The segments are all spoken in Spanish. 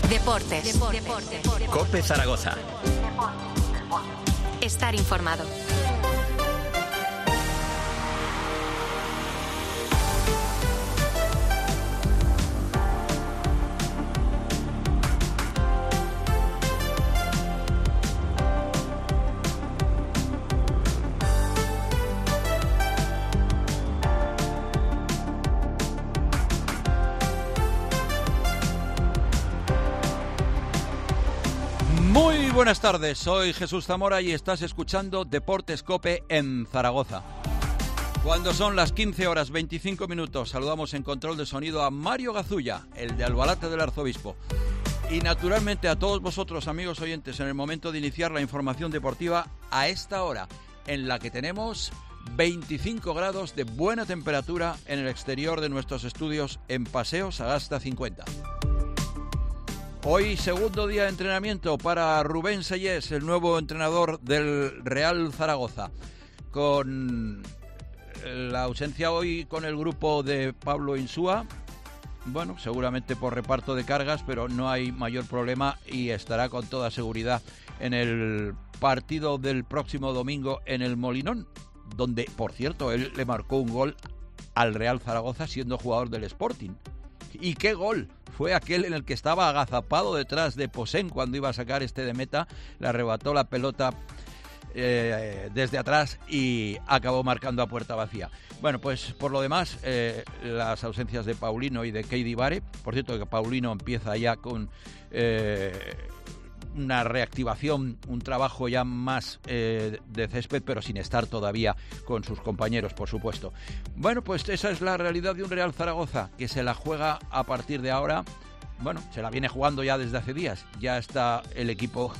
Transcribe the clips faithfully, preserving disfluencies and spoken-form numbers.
Deportes. Deportes. COPE Zaragoza. Estar informado. Muy buenas tardes, soy Jesús Zamora y estás escuchando Deportes COPE en Zaragoza. Cuando son las quince horas veinticinco minutos, saludamos en control de sonido a Mario Gazulla, el de Albalate del Arzobispo. Y naturalmente a todos vosotros, amigos oyentes, en el momento de iniciar la información deportiva a esta hora, en la que tenemos veinticinco grados de buena temperatura en el exterior de nuestros estudios en Paseo Sagasta cincuenta. Hoy segundo día de entrenamiento para Rubén Sellés, el nuevo entrenador del Real Zaragoza, con la ausencia hoy con el grupo de Pablo Insúa, bueno, seguramente por reparto de cargas, pero no hay mayor problema y estará con toda seguridad en el partido del próximo domingo en el Molinón, donde, por cierto, él le marcó un gol al Real Zaragoza siendo jugador del Sporting. ¿Y qué gol? Fue aquel en el que estaba agazapado detrás de Posén cuando iba a sacar este de meta, le arrebató la pelota eh, desde atrás y acabó marcando a puerta vacía. Bueno, pues por lo demás, eh, las ausencias de Paulino y de Keidi Bare, por cierto que Paulino empieza ya con eh, una reactivación, un trabajo ya más eh, de césped, pero sin estar todavía con sus compañeros, por supuesto. Bueno, pues esa es la realidad de un Real Zaragoza, que se la juega a partir de ahora. Bueno, se la viene jugando ya desde hace días. Ya está el equipo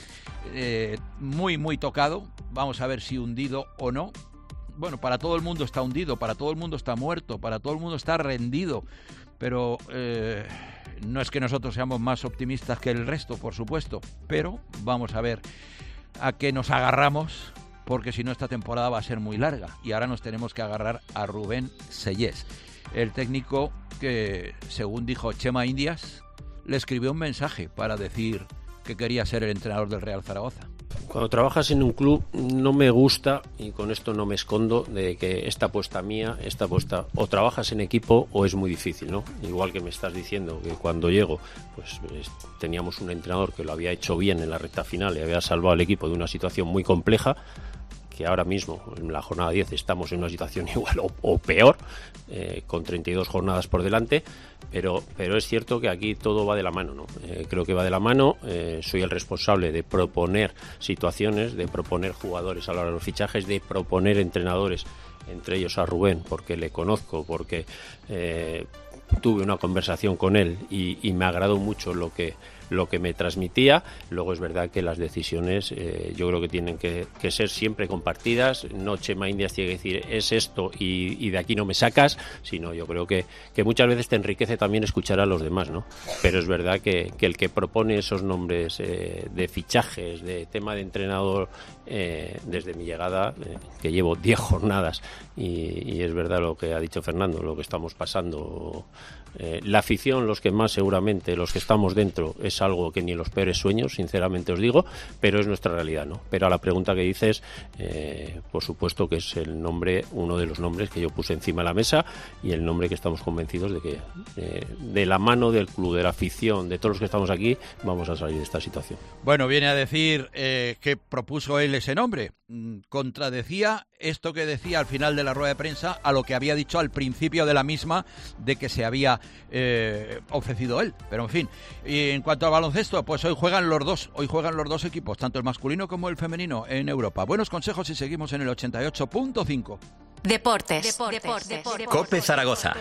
eh, muy, muy tocado. Vamos a ver si hundido o no. Bueno, para todo el mundo está hundido, para todo el mundo está muerto, para todo el mundo está rendido. Pero eh, no es que nosotros seamos más optimistas que el resto, por supuesto. Pero vamos a ver a qué nos agarramos, porque si no esta temporada va a ser muy larga. Y ahora nos tenemos que agarrar a Rubén Sellés, el técnico que, según dijo Chema Indias, le escribió un mensaje para decir que quería ser el entrenador del Real Zaragoza. Cuando trabajas en un club no me gusta, y con esto no me escondo, de que esta apuesta mía, esta apuesta, o trabajas en equipo o es muy difícil, ¿no? Igual que me estás diciendo que cuando llego, pues teníamos un entrenador que lo había hecho bien en la recta final y había salvado al equipo de una situación muy compleja, que ahora mismo, en la jornada diez, estamos en una situación igual o, o peor, eh, con treinta y dos jornadas por delante, pero, pero es cierto que aquí todo va de la mano, ¿no? Eh, creo que va de la mano, eh, soy el responsable de proponer situaciones, de proponer jugadores a la hora de los fichajes, de proponer entrenadores, entre ellos a Rubén, porque le conozco, porque eh, tuve una conversación con él y, y me agradó mucho lo que lo que me transmitía. Luego es verdad que las decisiones eh, yo creo que tienen que, que ser siempre compartidas. No Chema Indias tiene que decir es esto y, y de aquí no me sacas, sino yo creo que, que muchas veces te enriquece también escuchar a los demás, ¿no? Pero es verdad que, que el que propone esos nombres eh, de fichajes, de tema de entrenador, eh, desde mi llegada, eh, que llevo diez jornadas y, y es verdad lo que ha dicho Fernando, lo que estamos pasando. Eh, la afición, los que más seguramente, los que estamos dentro, es algo que ni en los peores sueños, sinceramente os digo, pero es nuestra realidad, ¿no? Pero a la pregunta que dices, eh, por supuesto que es el nombre, uno de los nombres que yo puse encima de la mesa y el nombre que estamos convencidos de que eh, de la mano del club, de la afición, de todos los que estamos aquí, vamos a salir de esta situación. Bueno, viene a decir eh, que propuso él ese nombre. Contradecía esto que decía al final de la rueda de prensa a lo que había dicho al principio de la misma, de que se había eh, ofrecido él. Pero en fin, y en cuanto al baloncesto, pues hoy juegan los dos, hoy juegan los dos equipos, tanto el masculino como el femenino en Europa. Buenos consejos y seguimos en el ochenta y ocho punto cinco. Deportes. Deportes. Deportes. Deportes. COPE Zaragoza.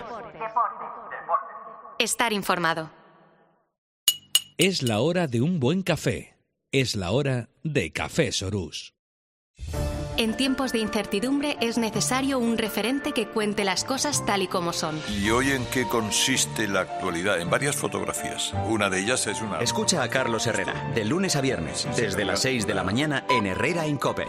Estar informado. Es la hora de un buen café. Es la hora de Café Sorús. En tiempos de incertidumbre es necesario un referente que cuente las cosas tal y como son. ¿Y hoy en qué consiste la actualidad? En varias fotografías. Una de ellas es una... Escucha a Carlos Herrera, de lunes a viernes, desde las seis de la mañana en Herrera en COPE.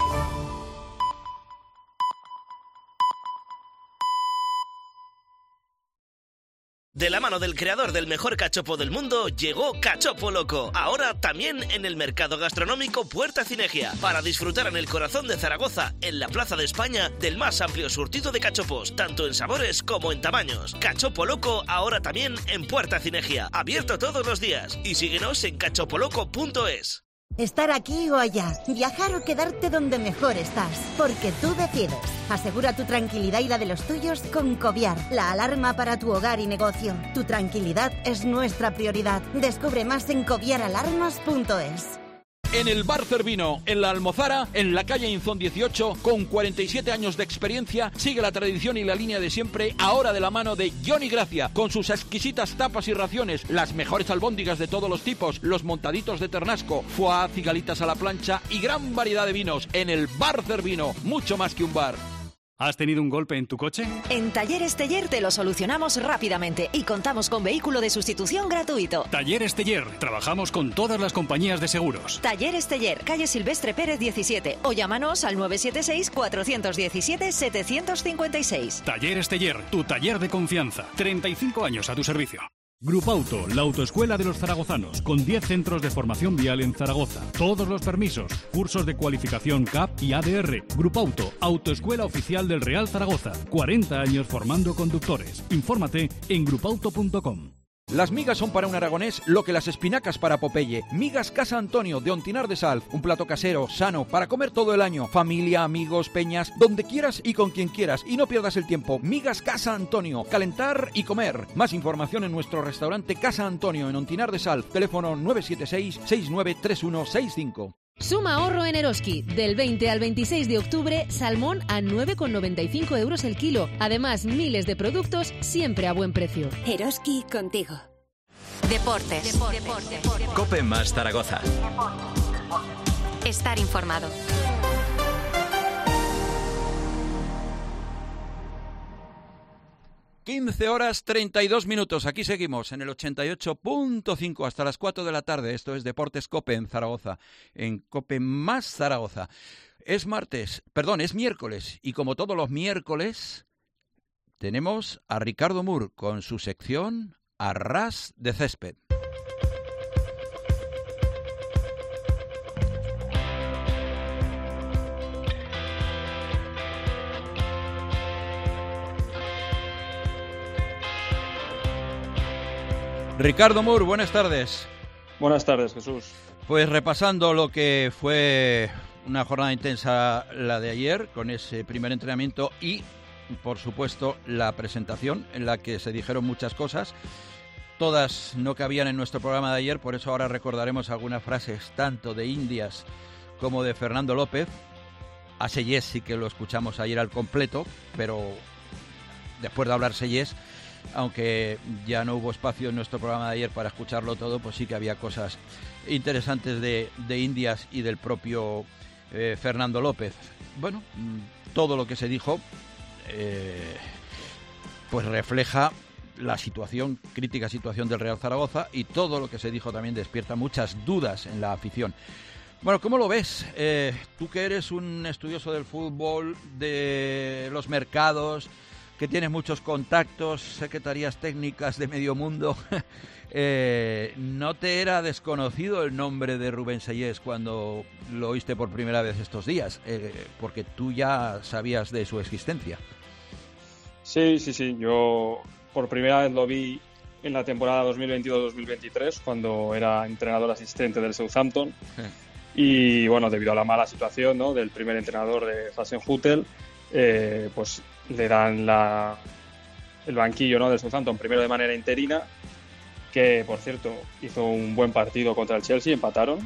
De la mano del creador del mejor cachopo del mundo, llegó Cachopo Loco. Ahora también en el mercado gastronómico Puerta Cinegia. Para disfrutar en el corazón de Zaragoza, en la Plaza de España, del más amplio surtido de cachopos, tanto en sabores como en tamaños. Cachopo Loco ahora también en Puerta Cinegia. Abierto todos los días. Y síguenos en cachopoloco punto es. Estar aquí o allá, viajar o quedarte donde mejor estás, porque tú decides. Asegura tu tranquilidad y la de los tuyos con Coviar, la alarma para tu hogar y negocio. Tu tranquilidad es nuestra prioridad. Descubre más en coviar alarmas punto es. En el Bar Cervino, en la Almozara, en la calle Inzón dieciocho, con cuarenta y siete años de experiencia, sigue la tradición y la línea de siempre, ahora de la mano de Johnny Gracia, con sus exquisitas tapas y raciones, las mejores albóndigas de todos los tipos, los montaditos de ternasco, foie, cigalitas a la plancha y gran variedad de vinos. En el Bar Cervino, mucho más que un bar. ¿Has tenido un golpe en tu coche? En Talleres Teller te lo solucionamos rápidamente y contamos con vehículo de sustitución gratuito. Talleres Teller. Trabajamos con todas las compañías de seguros. Talleres Teller, calle Silvestre Pérez diecisiete o llámanos al nueve siete seis, cuatro uno siete, siete cinco seis. Talleres Teller, tu taller de confianza. treinta y cinco años a tu servicio. Grupo Auto, la autoescuela de los zaragozanos, con diez centros de formación vial en Zaragoza. Todos los permisos, cursos de cualificación C A P y A D R. Grupo Auto, autoescuela oficial del Real Zaragoza. cuarenta años formando conductores. Infórmate en grupauto punto com. Las migas son para un aragonés lo que las espinacas para Popeye. Migas Casa Antonio de Ontinar de Sal. Un plato casero, sano, para comer todo el año. Familia, amigos, peñas, donde quieras y con quien quieras. Y no pierdas el tiempo. Migas Casa Antonio. Calentar y comer. Más información en nuestro restaurante Casa Antonio en Ontinar de Sal. Teléfono nueve siete seis, seis nueve tres uno seis cinco. Suma ahorro en Eroski. Del veinte al veintiséis de octubre, salmón a nueve con noventa y cinco euros el kilo. Además, miles de productos siempre a buen precio. Eroski contigo. Deportes. Deportes. Deportes. Cope más Zaragoza. Estar informado. quince horas treinta y dos minutos. Aquí seguimos en el ochenta y ocho punto cinco hasta las cuatro de la tarde. Esto es Deportes Cope en Zaragoza, en Cope más Zaragoza. Es martes, perdón, es miércoles. Y como todos los miércoles, tenemos a Ricardo Mur con su sección A Ras de Césped. Ricardo Mur, buenas tardes. Buenas tardes, Jesús. Pues repasando lo que fue una jornada intensa la de ayer, con ese primer entrenamiento y, por supuesto, la presentación en la que se dijeron muchas cosas. Todas no cabían en nuestro programa de ayer, por eso ahora recordaremos algunas frases tanto de Indias como de Fernando López. A Sellés sí que lo escuchamos ayer al completo, pero después de hablar Sellés, aunque ya no hubo espacio en nuestro programa de ayer para escucharlo todo, pues sí que había cosas interesantes de, de Indias y del propio eh, Fernando López. Bueno, todo lo que se dijo eh, pues refleja la situación, crítica situación del Real Zaragoza, y todo lo que se dijo también despierta muchas dudas en la afición. Bueno, ¿cómo lo ves? Eh, tú que eres un estudioso del fútbol, de los mercados, que tienes muchos contactos, secretarías técnicas de medio mundo, eh, ¿no te era desconocido el nombre de Rubén Sellés cuando lo oíste por primera vez estos días? Eh, porque tú ya sabías de su existencia. Sí, sí, sí. Yo por primera vez lo vi en la temporada dos mil veintidós dos mil veintitrés, cuando era entrenador asistente del Southampton. Sí. Y bueno, debido a la mala situación, ¿no?, del primer entrenador de Hasenhüttl, eh, pues le dan la, el banquillo, ¿no?, del Southampton primero de manera interina, que por cierto hizo un buen partido contra el Chelsea, empataron,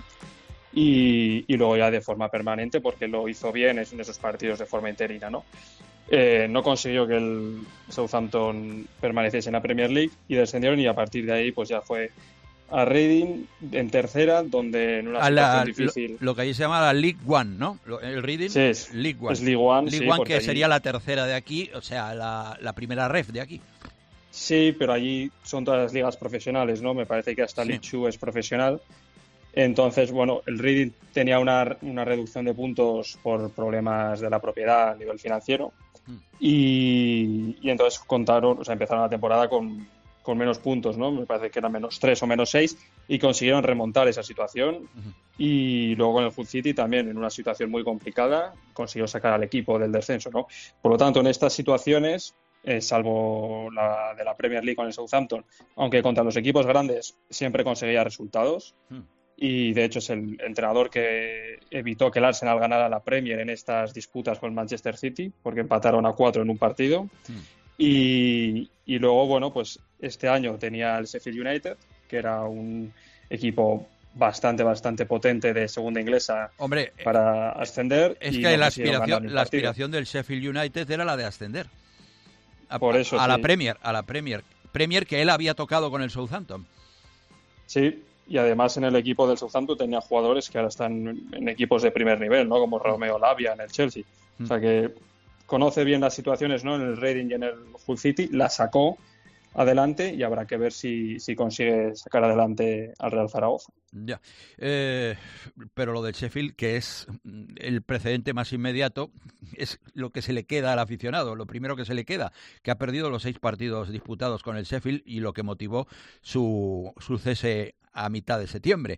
y, y luego ya de forma permanente, porque lo hizo bien en esos partidos de forma interina, ¿no? Eh, no consiguió que el Southampton permaneciese en la Premier League y descendieron, y a partir de ahí pues ya fue a Reading en tercera, donde en una a situación la, difícil... Lo, lo que allí se llama la League One, ¿no? El Reading sí, es League One. Es League One, League sí, One que allí... sería la tercera de aquí, o sea, la, la primera ref de aquí. Sí, pero allí son todas las ligas profesionales, ¿no? Me parece que hasta sí. League Two es profesional. Entonces, bueno, el Reading tenía una, una reducción de puntos por problemas de la propiedad a nivel financiero. Mm. Y, y entonces contaron, o sea, empezaron la temporada con con menos puntos, ¿no? Me parece que eran menos tres o menos seis, y consiguieron remontar esa situación. Uh-huh. Y luego en el Hull City también, en una situación muy complicada, consiguió sacar al equipo del descenso, ¿no? Por lo tanto, en estas situaciones, eh, salvo la de la Premier League con el Southampton, aunque contra los equipos grandes siempre conseguía resultados, uh-huh. y de hecho es el entrenador que evitó que el Arsenal ganara la Premier en estas disputas con el Manchester City, porque empataron a cuatro en un partido. Uh-huh. Y, y luego, bueno, pues este año tenía el Sheffield United, que era un equipo bastante, bastante potente de segunda inglesa. Hombre, para ascender. Es que no la, aspiración, la aspiración del Sheffield United era la de ascender. A, Por eso, a, a sí. la Premier, a la Premier. Premier que él había tocado con el Southampton. Sí, y además en el equipo del Southampton tenía jugadores que ahora están en equipos de primer nivel, ¿no? Como Romeo Lavia en el Chelsea. Mm. O sea que conoce bien las situaciones, ¿no? En el Reading y en el Hull City, la sacó adelante y habrá que ver si, si consigue sacar adelante al Real Zaragoza. Ya, eh, pero lo del Sheffield, que es el precedente más inmediato, es lo que se le queda al aficionado, lo primero que se le queda, que ha perdido los seis partidos disputados con el Sheffield y lo que motivó su, su cese a mitad de septiembre.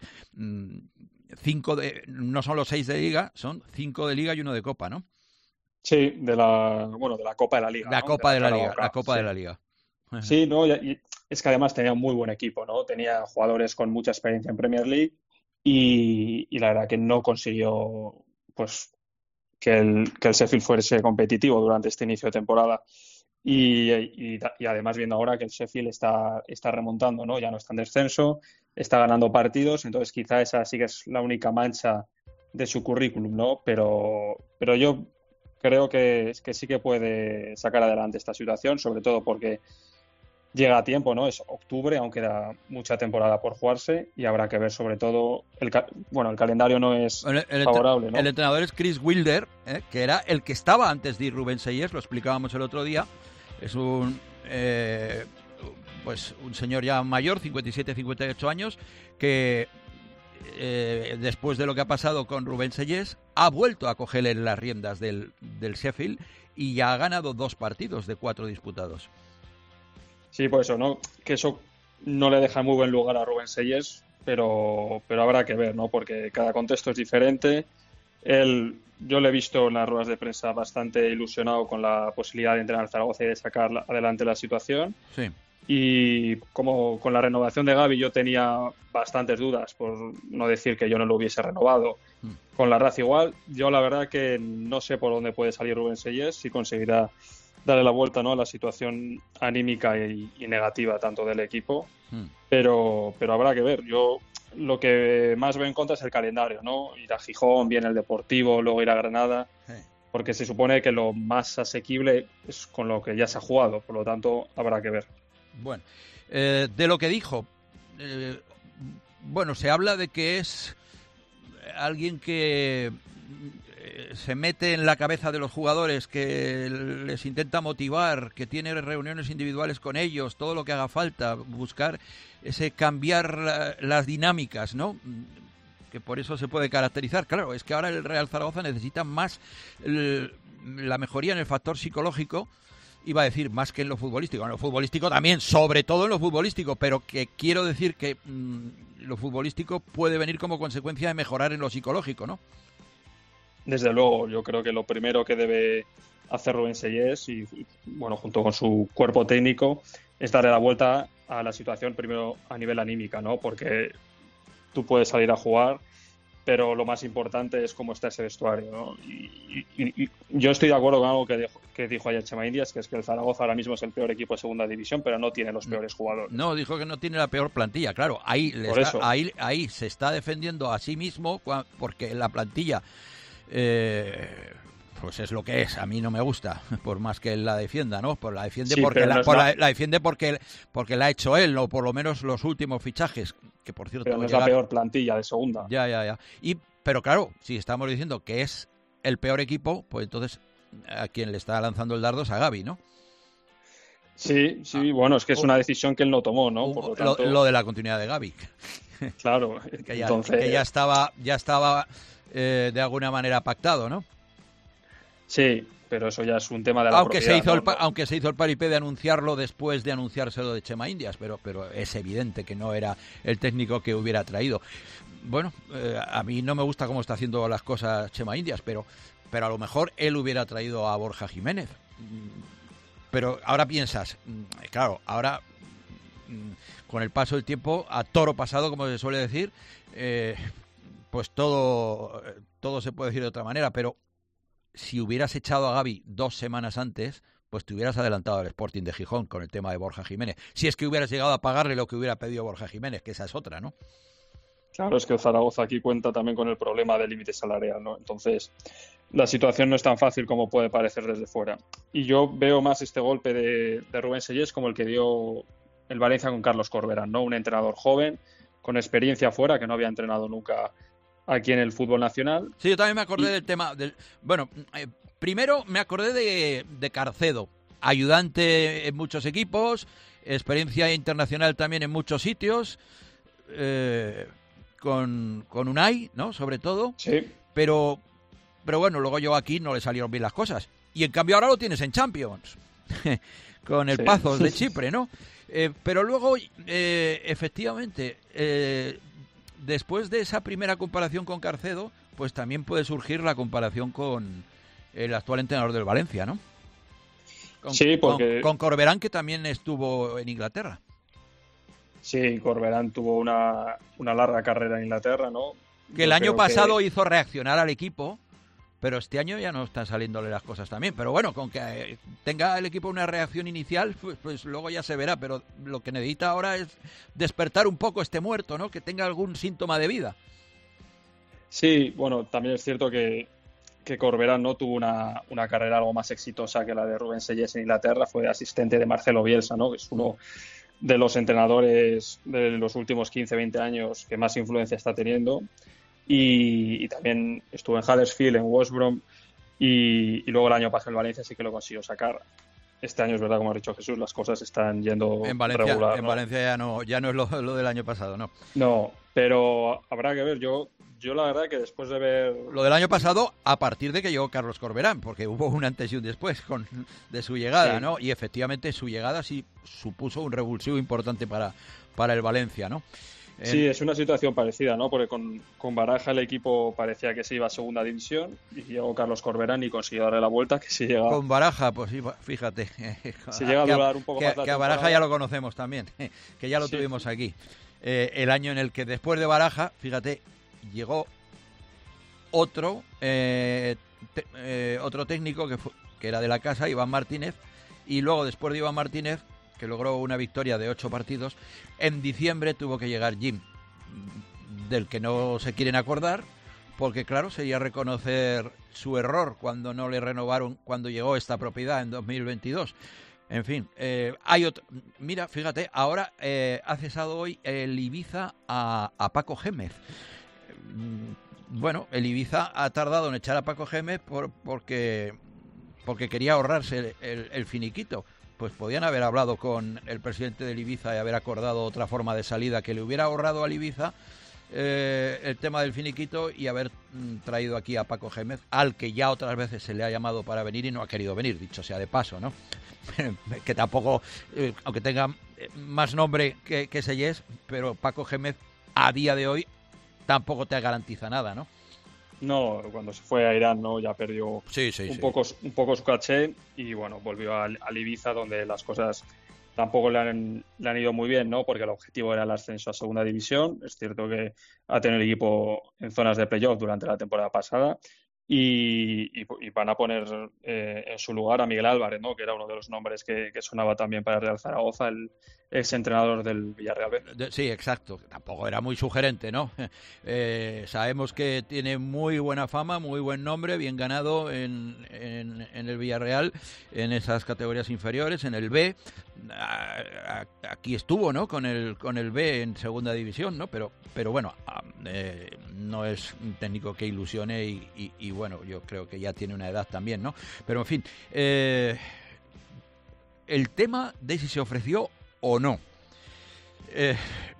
Cinco de, no son los seis de Liga, son cinco de Liga y uno de Copa, ¿no? Sí, de la bueno de la Copa de la Liga. La ¿no? Copa de la, de la, de la Liga, la Copa sí. de la Liga. Sí, no, y es que además tenía un muy buen equipo, ¿no? Tenía jugadores con mucha experiencia en Premier League y, y la verdad que no consiguió, pues, que el, que el Sheffield fuese competitivo durante este inicio de temporada. Y, y, y además viendo ahora que el Sheffield está, está remontando, ¿no? Ya no está en descenso, está ganando partidos, entonces quizá esa sí que es la única mancha de su currículum, ¿no? Pero, pero yo creo que, que sí que puede sacar adelante esta situación, sobre todo porque llega a tiempo, ¿no? Es octubre, aún queda mucha temporada por jugarse y habrá que ver sobre todo el bueno, el calendario no es el, el, favorable, ¿no? El entrenador es Chris Wilder, ¿eh? Que era el que estaba antes de ir Rubén Seyes, lo explicábamos el otro día. Es un eh, pues un señor ya mayor, cincuenta y siete, cincuenta y ocho años, que eh, después de lo que ha pasado con Rubén Seyes, ha vuelto a cogerle las riendas del, del Sheffield y ya ha ganado dos partidos de cuatro disputados. Sí, por eso, ¿no? Que eso no le deja en muy buen lugar a Rubén Seyes, pero, pero habrá que ver, ¿no? Porque cada contexto es diferente. Él, yo le he visto en las ruedas de prensa bastante ilusionado con la posibilidad de entrenar al Zaragoza y de sacar adelante la situación. Sí. Y como con la renovación de Gavi yo tenía bastantes dudas, por no decir que yo no lo hubiese renovado. Mm. Con la Raz igual, yo la verdad que no sé por dónde puede salir Rubén Seyes, si conseguirá darle la vuelta, ¿no?, a la situación anímica y, y negativa tanto del equipo, mm. pero, pero habrá que ver. Yo lo que más veo en contra es el calendario, ¿no? Ir a Gijón, viene el Deportivo, luego ir a Granada, sí. Porque se supone que lo más asequible es con lo que ya se ha jugado, por lo tanto habrá que ver. Bueno, eh, de lo que dijo, eh, bueno, se habla de que es alguien que se mete en la cabeza de los jugadores, que les intenta motivar, que tiene reuniones individuales con ellos, todo lo que haga falta, buscar ese cambiar la, las dinámicas, ¿no? Que por eso se puede caracterizar. Claro, es que ahora el Real Zaragoza necesita más el, la mejoría en el factor psicológico, iba a decir más que en lo futbolístico, en lo futbolístico también, sobre todo en lo futbolístico, pero que quiero decir que mmm, lo futbolístico puede venir como consecuencia de mejorar en lo psicológico, ¿no? Desde luego, yo creo que lo primero que debe hacer Rubén Seyes y, bueno, junto con su cuerpo técnico, es darle la vuelta a la situación primero a nivel anímica, ¿no? Porque tú puedes salir a jugar, pero lo más importante es cómo está ese vestuario, ¿no? Y, y, y yo estoy de acuerdo con algo que dijo, que dijo ayer Chema Indias, que es que el Zaragoza ahora mismo es el peor equipo de segunda división, pero no tiene los peores jugadores. No, dijo que no tiene la peor plantilla, claro, ahí, le está, ahí, ahí se está defendiendo a sí mismo, porque la plantilla eh, pues es lo que es, a mí no me gusta, por más que él la defienda, ¿no? Por la defiende sí, porque la, no por la, la defiende porque porque la ha hecho él, o por lo menos los últimos fichajes, que por cierto pero no es llegar... la peor plantilla de segunda. Ya, ya, ya. Y pero claro, si estamos diciendo que es el peor equipo, pues entonces a quien le está lanzando el dardo es a Gavi, ¿no? Sí, sí, ah, bueno, es que es una decisión que él no tomó, ¿no? Por lo, tanto... lo, lo de la continuidad de Gavi. Claro, que ya, entonces... que ya estaba, ya estaba eh, de alguna manera pactado, ¿no? Sí, pero eso ya es un tema de la aunque propiedad. Se hizo ¿no? el, aunque se hizo el paripé de anunciarlo después de anunciárselo de Chema Indias, pero, pero es evidente que no era el técnico que hubiera traído. Bueno, eh, a mí no me gusta cómo está haciendo las cosas Chema Indias, pero, pero a lo mejor él hubiera traído a Borja Jiménez. Pero ahora piensas, claro, ahora con el paso del tiempo, a toro pasado, como se suele decir, eh, pues todo, todo se puede decir de otra manera, pero si hubieras echado a Gavi dos semanas antes, pues te hubieras adelantado al Sporting de Gijón con el tema de Borja Jiménez. Si es que hubieras llegado a pagarle lo que hubiera pedido Borja Jiménez, que esa es otra, ¿no? Claro, es que el Zaragoza aquí cuenta también con el problema del límite salarial, ¿no? Entonces, la situación no es tan fácil como puede parecer desde fuera. Y yo veo más este golpe de, de Rubén Sellés como el que dio el Valencia con Carlos Corberán, ¿no? Un entrenador joven, con experiencia fuera, que no había entrenado nunca aquí en el fútbol nacional. Sí, yo también me acordé y... del tema. Del, bueno, eh, primero me acordé de, de Carcedo, ayudante en muchos equipos, experiencia internacional también en muchos sitios, eh, con, con Unai, ¿no? Sobre todo. Sí. Pero, pero bueno, luego yo aquí no le salieron bien las cosas. Y en cambio ahora lo tienes en Champions, con el sí. Pazos de Chipre, ¿no? Eh, pero luego, eh, efectivamente, eh, después de esa primera comparación con Carcedo, pues también puede surgir la comparación con el actual entrenador del Valencia, ¿no? Con, sí, porque... Con, con Corberán, que también estuvo en Inglaterra. Sí, Corberán tuvo una, una larga carrera en Inglaterra, ¿no? Que el Yo año pasado que... hizo reaccionar al equipo, pero este año ya no están saliéndole las cosas también. Pero bueno, con que tenga el equipo una reacción inicial, pues, pues luego ya se verá. Pero lo que necesita ahora es despertar un poco este muerto, ¿no? Que tenga algún síntoma de vida. Sí, bueno, también es cierto que, que Corberán no tuvo una, una carrera algo más exitosa que la de Rubén Sellés en Inglaterra. Fue asistente de Marcelo Bielsa, ¿no? Que es uno de los entrenadores de los últimos quince, veinte años que más influencia está teniendo. Y, y también estuvo en Huddersfield, en West Brom, y, y luego el año pasado el Valencia sí que lo consiguió sacar. Este año es verdad, como ha dicho Jesús, las cosas están yendo en Valencia, regular, en ¿no? Valencia ya no, ya no es lo, lo del año pasado, ¿no? No, pero habrá que ver. Yo, yo la verdad que después de ver... Lo del año pasado a partir de que llegó Carlos Corberán, porque hubo un antes y un después con, de su llegada, sí. ¿no? Y efectivamente su llegada sí supuso un revulsivo importante para, para el Valencia, ¿no? Sí, es una situación parecida, ¿no? Porque con, con Baraja el equipo parecía que se iba a segunda división y llegó Carlos Corberán y consiguió darle la vuelta, que si llega... Con Baraja, pues fíjate. Si llega a durar un poco que, más la que a Baraja ya lo conocemos también, que ya lo sí. tuvimos aquí. Eh, el año en el que después de Baraja, fíjate, llegó otro, eh, te, eh, otro técnico que, fue, que era de la casa, Iván Martínez, y luego después de Iván Martínez, que logró una victoria de ocho partidos, en diciembre tuvo que llegar Jim, del que no se quieren acordar, porque claro, sería reconocer su error cuando no le renovaron cuando llegó esta propiedad en dos mil veintidós. En fin, eh, hay otro... Mira, fíjate, ahora eh, ha cesado hoy el Ibiza a, a Paco Gémez. Bueno, el Ibiza ha tardado en echar a Paco Gémez por, porque, porque quería ahorrarse el, el, el finiquito. Pues podían haber hablado con el presidente del Ibiza y haber acordado otra forma de salida que le hubiera ahorrado al Ibiza eh, el tema del finiquito y haber mm, traído aquí a Paco Gémez, al que ya otras veces se le ha llamado para venir y no ha querido venir, dicho sea de paso, ¿no? Que tampoco, eh, aunque tenga más nombre que, que Sellés, pero Paco Gémez a día de hoy tampoco te garantiza nada, ¿no? No, cuando se fue a Irán, ¿no? Ya perdió sí, sí, un, sí. Poco, un poco su caché y bueno, volvió al, al Ibiza, donde las cosas tampoco le han, le han ido muy bien, ¿no? Porque el objetivo era el ascenso a segunda división. Es cierto que ha tenido el equipo en zonas de playoff durante la temporada pasada y, y, y van a poner eh, en su lugar a Miguel Álvarez, ¿no? Que era uno de los nombres que, que sonaba también para el Real Zaragoza, el ex entrenador del Villarreal B. Sí, exacto. Tampoco era muy sugerente, ¿no? Eh, sabemos que tiene muy buena fama, muy buen nombre, bien ganado en, en, en el Villarreal, en esas categorías inferiores, en el B. Aquí estuvo, ¿no? Con el con el B en segunda división, ¿no? Pero pero bueno, eh, no es un técnico que ilusione y, y, y bueno, yo creo que ya tiene una edad también, ¿no? Pero en fin, eh, el tema de si se ofreció o no. Eh,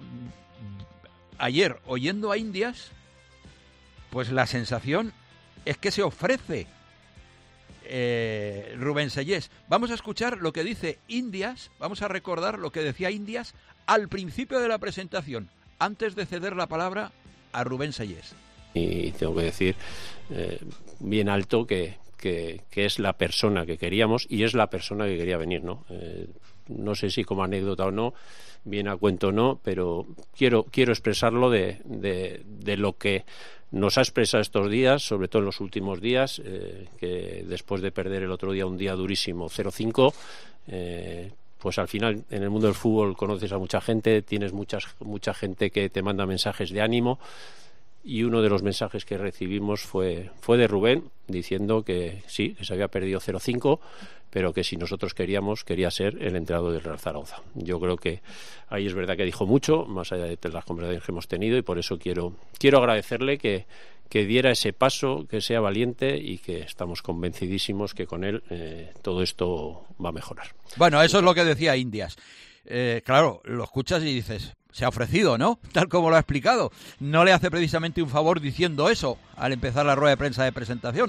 ayer, oyendo a Indias, pues la sensación es que se ofrece. eh, Rubén Sellés. Vamos a escuchar lo que dice Indias, vamos a recordar lo que decía Indias al principio de la presentación, antes de ceder la palabra a Rubén Sellés. Y tengo que decir eh, bien alto que, que, que es la persona que queríamos y es la persona que quería venir, ¿no? Eh, no sé si como anécdota o no, bien a cuento o no, pero quiero, quiero expresarlo de, de, de lo que nos ha expresado estos días, sobre todo en los últimos días, eh, que después de perder el otro día un día durísimo cero cinco, eh, pues al final en el mundo del fútbol conoces a mucha gente, tienes muchas, mucha gente que te manda mensajes de ánimo, y uno de los mensajes que recibimos fue, fue de Rubén, diciendo que sí, que se había perdido cero cinco, pero que si nosotros queríamos, quería ser el entrenador del Real Zaragoza. Yo creo que ahí es verdad que dijo mucho, más allá de las conversaciones que hemos tenido, y por eso quiero, quiero agradecerle que, que diera ese paso, que sea valiente, y que estamos convencidísimos que con él eh, todo esto va a mejorar. Bueno, eso es lo que decía Indias. Eh, claro, lo escuchas y dices, se ha ofrecido, ¿no? Tal como lo ha explicado. No le hace precisamente un favor diciendo eso al empezar la rueda de prensa de presentación.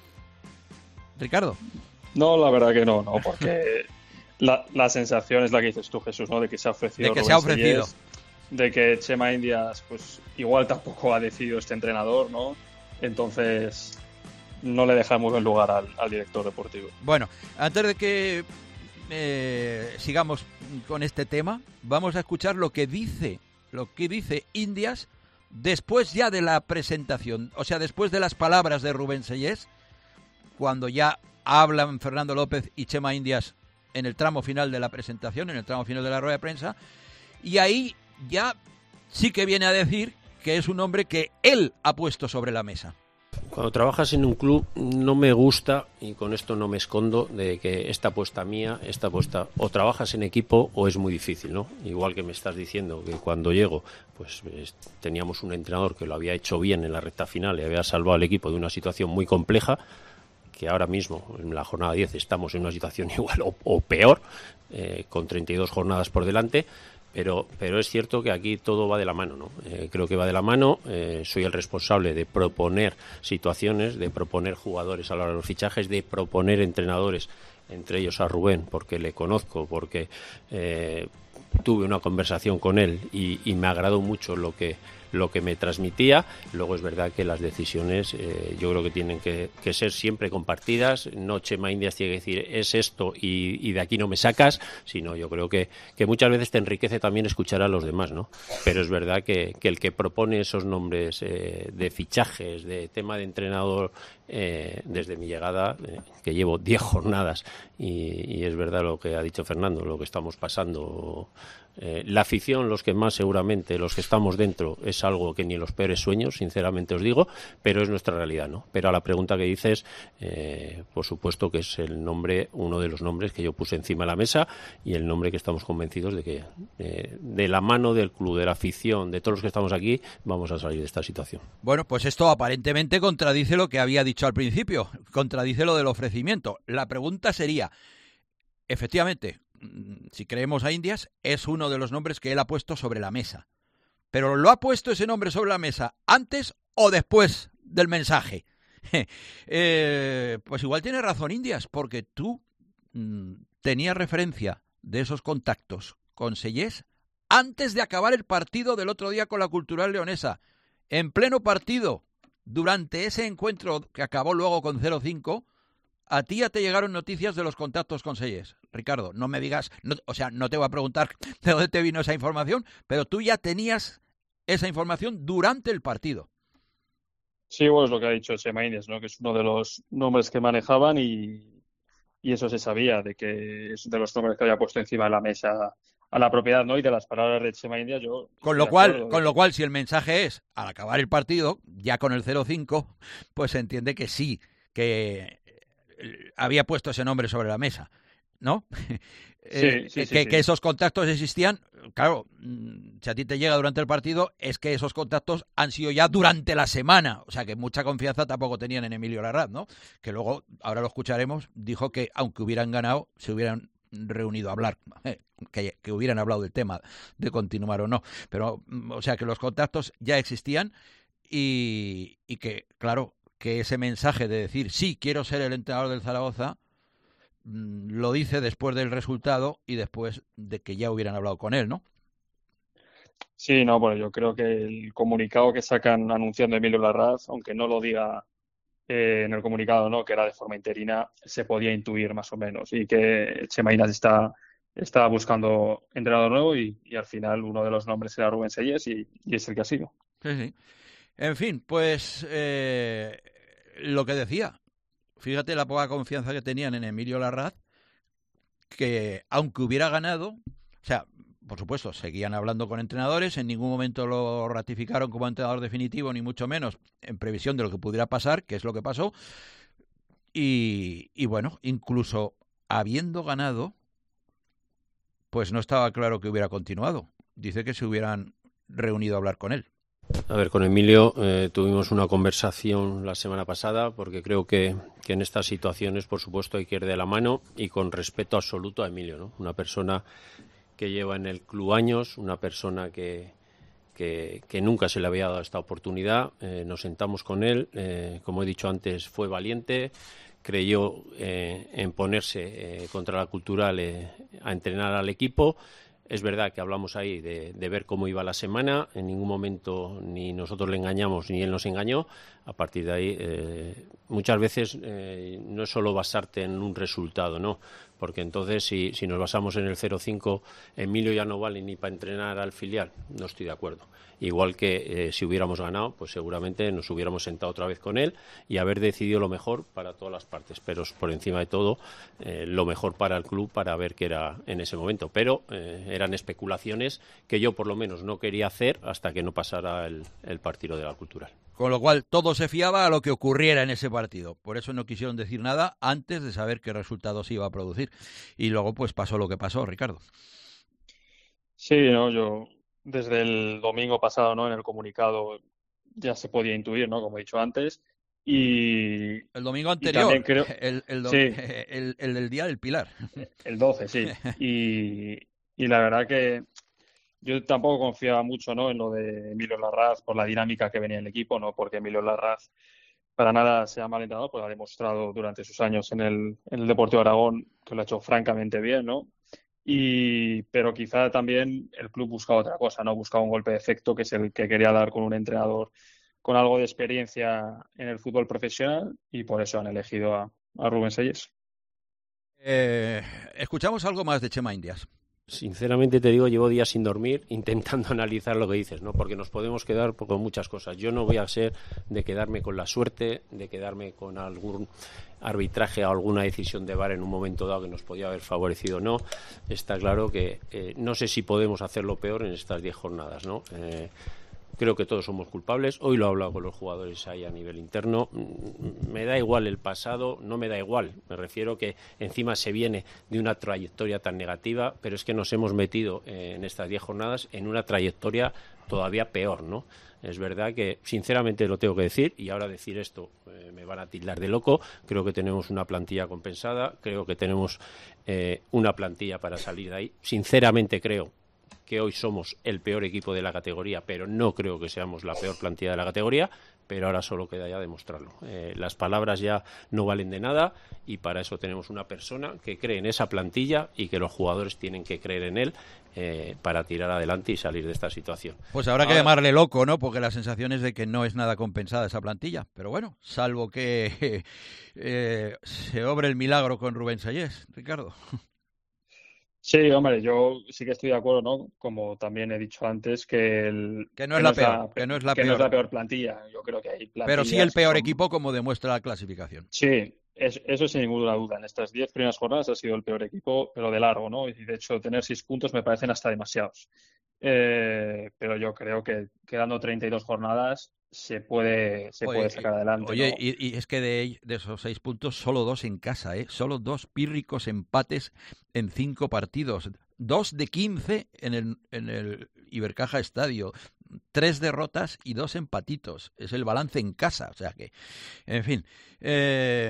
Ricardo. No, la verdad que no, no, porque la, la sensación es la que dices tú, Jesús, ¿no? De que se ha ofrecido. De que Rubén se ha ofrecido. Sellés, de que Chema Indias, pues igual tampoco ha decidido este entrenador, ¿no? Entonces no le deja muy buen lugar al, al director deportivo. Bueno, antes de que eh, sigamos con este tema, vamos a escuchar lo que dice, lo que dice Indias después ya de la presentación, o sea, después de las palabras de Rubén Sellés, cuando ya hablan Fernando López y Chema Indias en el tramo final de la presentación, en el tramo final de la rueda de prensa, y ahí ya sí que viene a decir que es un hombre que él ha puesto sobre la mesa. Cuando trabajas en un club no me gusta, y con esto no me escondo, de que esta apuesta mía, esta apuesta, o trabajas en equipo o es muy difícil, ¿no? Igual que me estás diciendo que cuando llego, pues teníamos un entrenador que lo había hecho bien en la recta final y había salvado al equipo de una situación muy compleja, que ahora mismo, en la jornada diez, estamos en una situación igual o, o peor, eh, con treinta y dos jornadas por delante, pero, pero es cierto que aquí todo va de la mano, ¿no? Eh, creo que va de la mano, eh, soy el responsable de proponer situaciones, de proponer jugadores a la hora de los fichajes, de proponer entrenadores, entre ellos a Rubén, porque le conozco, porque eh, tuve una conversación con él y, y me agradó mucho lo que lo que me transmitía. Luego es verdad que las decisiones eh, yo creo que tienen que, que ser siempre compartidas. No Chema Indias tiene que decir es esto y, y de aquí no me sacas, sino yo creo que, que muchas veces te enriquece también escuchar a los demás, ¿no? Pero es verdad que, que el que propone esos nombres eh, de fichajes, de tema de entrenador, eh, desde mi llegada, eh, que llevo diez jornadas y, y es verdad lo que ha dicho Fernando, lo que estamos pasando. Eh, la afición, los que más seguramente, los que estamos dentro, es algo que ni en los peores sueños, sinceramente os digo, pero es nuestra realidad, ¿no? Pero a la pregunta que dices, eh, por supuesto que es el nombre, uno de los nombres que yo puse encima de la mesa y el nombre que estamos convencidos de que eh, de la mano del club, de la afición, de todos los que estamos aquí, vamos a salir de esta situación. Bueno, pues esto aparentemente contradice lo que había dicho al principio, contradice lo del ofrecimiento. La pregunta sería, efectivamente, si creemos a Indias, es uno de los nombres que él ha puesto sobre la mesa. Pero ¿lo ha puesto ese nombre sobre la mesa antes o después del mensaje? eh, pues igual tiene razón Indias, porque tú mmm, tenías referencia de esos contactos con Sellés antes de acabar el partido del otro día con la Cultural Leonesa. En pleno partido, durante ese encuentro que acabó luego con cero cinco, a ti ya te llegaron noticias de los contactos con Sellés. Ricardo, no me digas, no, o sea, no te voy a preguntar de dónde te vino esa información, pero tú ya tenías esa información durante el partido. Sí, bueno, es lo que ha dicho Chema Indias, ¿no? Que es uno de los nombres que manejaban y, y eso se sabía, de que es de los nombres que había puesto encima de la mesa a la propiedad, ¿no? Y de las palabras de Chema Indias, yo... Con lo cual, con lo cual, si el mensaje es, al acabar el partido, ya con el cero cinco, pues se entiende que sí, que había puesto ese nombre sobre la mesa, ¿no? Sí, eh, sí, sí, que, sí. que esos contactos existían, claro, si a ti te llega durante el partido, es que esos contactos han sido ya durante la semana, o sea que mucha confianza tampoco tenían en Emilio Larraz, ¿no? Que luego, ahora lo escucharemos, dijo que aunque hubieran ganado, se hubieran reunido a hablar, eh, que, que hubieran hablado del tema de continuar o no, pero, o sea que los contactos ya existían y, y que, claro, que ese mensaje de decir, sí, quiero ser el entrenador del Zaragoza, lo dice después del resultado y después de que ya hubieran hablado con él, ¿no? Sí, no, bueno, yo creo que el comunicado que sacan anunciando a Emilio Larraz, aunque no lo diga eh, en el comunicado, ¿no?, que era de forma interina, se podía intuir más o menos, y que Chema Inas está, está buscando entrenador nuevo y, y al final uno de los nombres era Rubén Sellés y, y es el que ha sido. Sí, sí. En fin, pues eh, lo que decía, fíjate la poca confianza que tenían en Emilio Larraz, que aunque hubiera ganado, o sea, por supuesto, seguían hablando con entrenadores, en ningún momento lo ratificaron como entrenador definitivo, ni mucho menos en previsión de lo que pudiera pasar, que es lo que pasó, y, y bueno, incluso habiendo ganado, pues no estaba claro que hubiera continuado. Dice que se hubieran reunido a hablar con él. A ver, con Emilio eh, tuvimos una conversación la semana pasada, porque creo que, que en estas situaciones, por supuesto, hay que ir de la mano y con respeto absoluto a Emilio, ¿no? Una persona que lleva en el club años, una persona que, que, que nunca se le había dado esta oportunidad. Eh, nos sentamos con él, eh, como he dicho antes, fue valiente, creyó eh, en ponerse eh, contra la Cultural eh, a entrenar al equipo. Es verdad que hablamos ahí de, de ver cómo iba la semana, en ningún momento ni nosotros le engañamos ni él nos engañó. A partir de ahí, eh, muchas veces eh, no es solo basarte en un resultado, ¿no? Porque entonces si, si nos basamos en el cero cinco, Emilio ya no vale ni para entrenar al filial, no estoy de acuerdo. Igual que eh, si hubiéramos ganado, pues seguramente nos hubiéramos sentado otra vez con él y haber decidido lo mejor para todas las partes, pero por encima de todo eh, lo mejor para el club, para ver qué era en ese momento. Pero eh, eran especulaciones que yo por lo menos no quería hacer hasta que no pasara el, el partido de la Cultural. Con lo cual todo se fiaba a lo que ocurriera en ese partido. Por eso no quisieron decir nada antes de saber qué resultados iba a producir. Y luego pues pasó lo que pasó, Ricardo. Sí, no, yo desde el domingo pasado, ¿no?, en el comunicado ya se podía intuir, ¿no?, como he dicho antes. Y el domingo anterior, creo, el, el, do, sí, el, el del Día del Pilar. El doce, sí. Y, y la verdad que yo tampoco confiaba mucho, ¿no?, en lo de Emilio Larraz por la dinámica que venía en el equipo, ¿no?, porque Emilio Larraz para nada sea mal entrenador, pues ha demostrado durante sus años en el, en el Deportivo Aragón que lo ha hecho francamente bien, ¿no? Y, pero quizá también el club buscaba otra cosa, ¿no? Buscaba un golpe de efecto que es el que quería dar con un entrenador con algo de experiencia en el fútbol profesional y por eso han elegido a, a Rubén Sellés. Eh, escuchamos algo más de Chema Indias. Sinceramente te digo, llevo días sin dormir intentando analizar lo que dices, ¿no? Porque nos podemos quedar con muchas cosas. Yo no voy a ser de quedarme con la suerte, de quedarme con algún arbitraje o alguna decisión de V A R en un momento dado que nos podía haber favorecido o no. Está claro que eh, no sé si podemos hacerlo peor en estas diez jornadas, ¿no? Eh, Creo que todos somos culpables. Hoy lo he hablado con los jugadores ahí a nivel interno. Me da igual el pasado, no me da igual. Me refiero que encima se viene de una trayectoria tan negativa, pero es que nos hemos metido eh, en estas diez jornadas en una trayectoria todavía peor, ¿no? Es verdad que, sinceramente, lo tengo que decir, y ahora decir esto eh, me van a tildar de loco. Creo que tenemos una plantilla compensada, creo que tenemos eh, una plantilla para salir de ahí. Sinceramente creo que hoy somos el peor equipo de la categoría, pero no creo que seamos la peor plantilla de la categoría, pero ahora solo queda ya demostrarlo. Eh, las palabras ya no valen de nada y para eso tenemos una persona que cree en esa plantilla y que los jugadores tienen que creer en él eh, para tirar adelante y salir de esta situación. Pues habrá que ahora, llamarle loco, ¿no? Porque la sensación es de que no es nada compensada esa plantilla, pero bueno, salvo que eh, se obre el milagro con Rubén Sellés, Ricardo. Sí, hombre, yo sí que estoy de acuerdo, ¿no? Como también he dicho antes, que, el, que no es, que la, no peor, la, que no es la que peor, no es la peor plantilla. Yo creo que hay plantillas. Pero sí el peor equipo, como demuestra la clasificación. Sí, es, eso sin ninguna duda. En estas diez primeras jornadas ha sido el peor equipo, pero de largo, ¿no? Y de hecho tener seis puntos me parecen hasta demasiados. Eh, pero yo creo que quedando treinta y dos jornadas se puede se oye, puede sacar adelante. Oye, ¿no? y, y es que de, de esos seis puntos, solo dos en casa, ¿eh? Solo dos pírricos empates en cinco partidos. Dos de quince en el, en el Ibercaja Estadio. Tres derrotas y dos empatitos. Es el balance en casa. O sea que, en fin. Eh,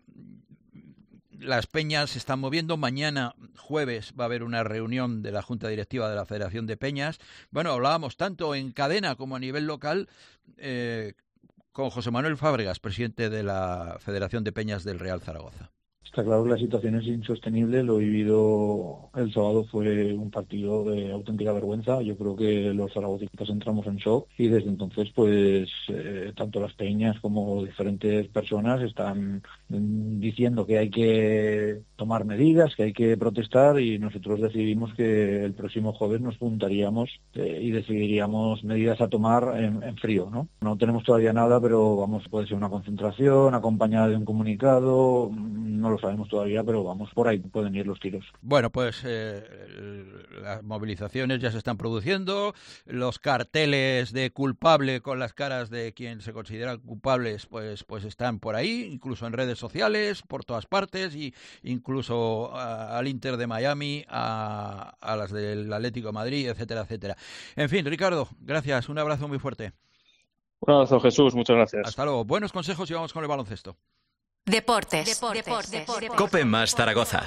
las peñas se están moviendo. Mañana, jueves, va a haber una reunión de la Junta Directiva de la Federación de Peñas. Bueno, hablábamos tanto en cadena como a nivel local. Eh, con José Manuel Fábregas, presidente de la Federación de Peñas del Real Zaragoza. Está claro que la situación es insostenible. Lo vivido el sábado fue un partido de auténtica vergüenza. Yo creo que los zaragocistas entramos en shock y desde entonces, pues, eh, tanto las peñas como diferentes personas están diciendo que hay que tomar medidas, que hay que protestar, y nosotros decidimos que el próximo jueves nos juntaríamos eh, y decidiríamos medidas a tomar en, en frío, ¿no? No tenemos todavía nada, pero vamos, puede ser una concentración acompañada de un comunicado, no lo sabemos todavía, pero vamos, por ahí pueden ir los tiros. Bueno, pues eh, las movilizaciones ya se están produciendo, los carteles de culpable con las caras de quien se consideran culpables, pues, pues están por ahí, incluso en redes sociales, por todas partes, y incluso a, al Inter de Miami, a, a las del Atlético de Madrid, etcétera, etcétera. En fin, Ricardo, gracias, un abrazo muy fuerte. Un abrazo, Jesús, muchas gracias. Hasta luego, buenos consejos y vamos con el baloncesto. Deportes. Deportes. Deportes. Deportes. COPE más Zaragoza.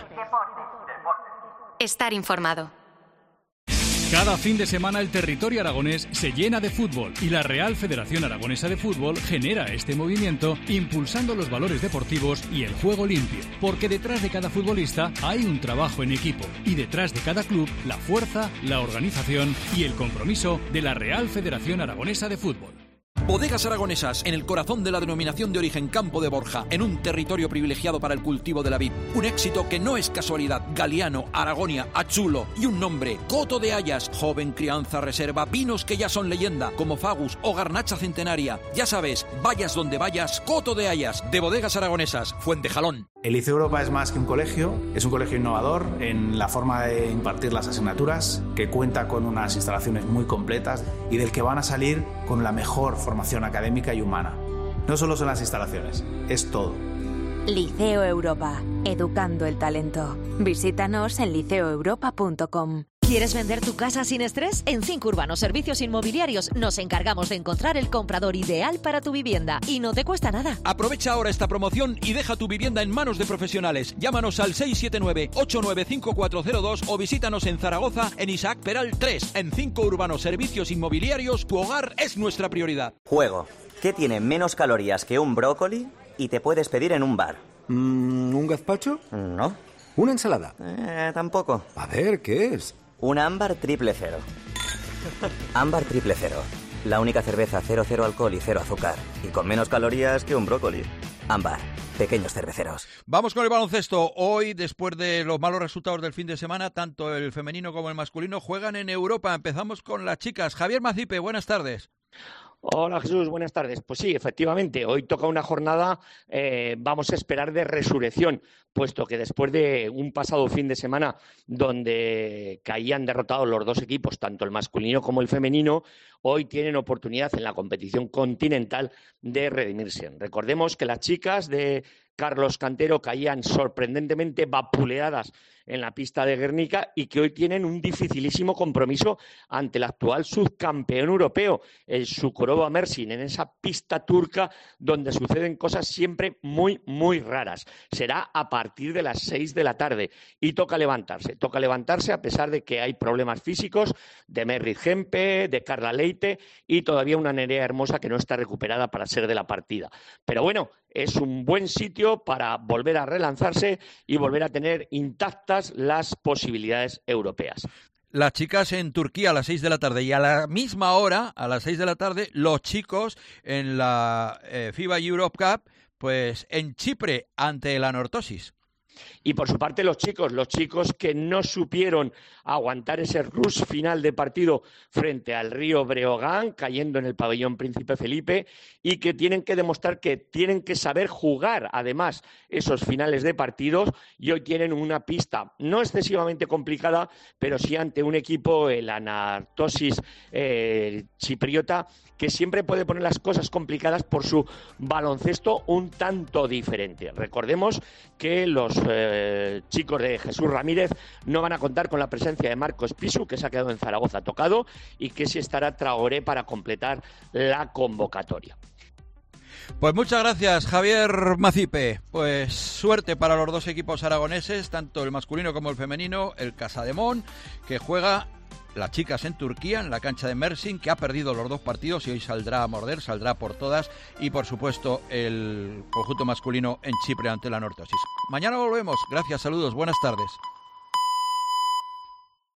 Estar informado. Cada fin de semana el territorio aragonés se llena de fútbol y la Real Federación Aragonesa de Fútbol genera este movimiento impulsando los valores deportivos y el juego limpio. Porque detrás de cada futbolista hay un trabajo en equipo y detrás de cada club la fuerza, la organización y el compromiso de la Real Federación Aragonesa de Fútbol. Bodegas Aragonesas, en el corazón de la denominación de origen Campo de Borja, en un territorio privilegiado para el cultivo de la vid. Un éxito que no es casualidad. Galiano, Aragonia, Achulo y un nombre, Coto de Hayas, joven crianza reserva, vinos que ya son leyenda, como Fagus o Garnacha Centenaria. Ya sabes, vayas donde vayas, Coto de Hayas, de Bodegas Aragonesas, Fuentejalón. El Liceo Europa es más que un colegio, es un colegio innovador en la forma de impartir las asignaturas, que cuenta con unas instalaciones muy completas y del que van a salir con la mejor formación académica y humana. No solo son las instalaciones, es todo. Liceo Europa, educando el talento. Visítanos en liceo europa punto com. ¿Quieres vender tu casa sin estrés? En Cinco Urbanos Servicios Inmobiliarios nos encargamos de encontrar el comprador ideal para tu vivienda y no te cuesta nada. Aprovecha ahora esta promoción y deja tu vivienda en manos de profesionales. Llámanos al seis siete nueve, ocho nueve cinco cuatro cero dos o visítanos en Zaragoza en Isaac Peral tres. En Cinco Urbanos Servicios Inmobiliarios, tu hogar es nuestra prioridad. Juego. ¿Qué tiene menos calorías que un brócoli y te puedes pedir en un bar? Mm, ¿Un gazpacho? No. ¿Una ensalada? Eh, tampoco. A ver, ¿qué es? Un ámbar triple cero. Ámbar triple cero. La única cerveza cero cero alcohol y cero azúcar. Y con menos calorías que un brócoli. Ámbar. Pequeños cerveceros. Vamos con el baloncesto. Hoy, después de los malos resultados del fin de semana, tanto el femenino como el masculino juegan en Europa. Empezamos con las chicas. Javier Macipe, buenas tardes. Hola Jesús, buenas tardes. Pues sí, efectivamente, hoy toca una jornada, eh, vamos a esperar, de resurrección, puesto que después de un pasado fin de semana donde caían derrotados los dos equipos, tanto el masculino como el femenino, hoy tienen oportunidad en la competición continental de redimirse. Recordemos que las chicas de Carlos Cantero caían sorprendentemente vapuleadas en la pista de Guernica y que hoy tienen un dificilísimo compromiso ante el actual subcampeón europeo, el Çukurova Mersin, en esa pista turca donde suceden cosas siempre muy, muy raras. Será a partir de las seis de la tarde y toca levantarse, toca levantarse a pesar de que hay problemas físicos de Merrit Gempe, de Carla Leite y todavía una Nerea Hermosa que no está recuperada para ser de la partida. Pero bueno, es un buen sitio para volver a relanzarse y volver a tener intactas las posibilidades europeas. Las chicas en Turquía a las seis de la tarde y a la misma hora, a las seis de la tarde, los chicos en la eh, FIBA Europe Cup, pues en Chipre ante el Anorthosis. Y por su parte los chicos, los chicos que no supieron aguantar ese rush final de partido frente al Río Breogán, cayendo en el pabellón Príncipe Felipe, y que tienen que demostrar que tienen que saber jugar además esos finales de partidos, y hoy tienen una pista no excesivamente complicada, pero sí ante un equipo, el Anorthosis eh, chipriota, que siempre puede poner las cosas complicadas por su baloncesto un tanto diferente. Recordemos que los eh, chicos de Jesús Ramírez no van a contar con la presencia de Marcos Pisu, que se ha quedado en Zaragoza tocado, y que sí estará Traoré para completar la convocatoria. Pues muchas gracias, Javier Macipe. Pues suerte para los dos equipos aragoneses, tanto el masculino como el femenino, el Casademón, que juega las chicas en Turquía, en la cancha de Mersin, que ha perdido los dos partidos y hoy saldrá a morder, saldrá por todas. Y por supuesto el conjunto masculino en Chipre ante la Nortosis. Mañana volvemos. Gracias, saludos, buenas tardes.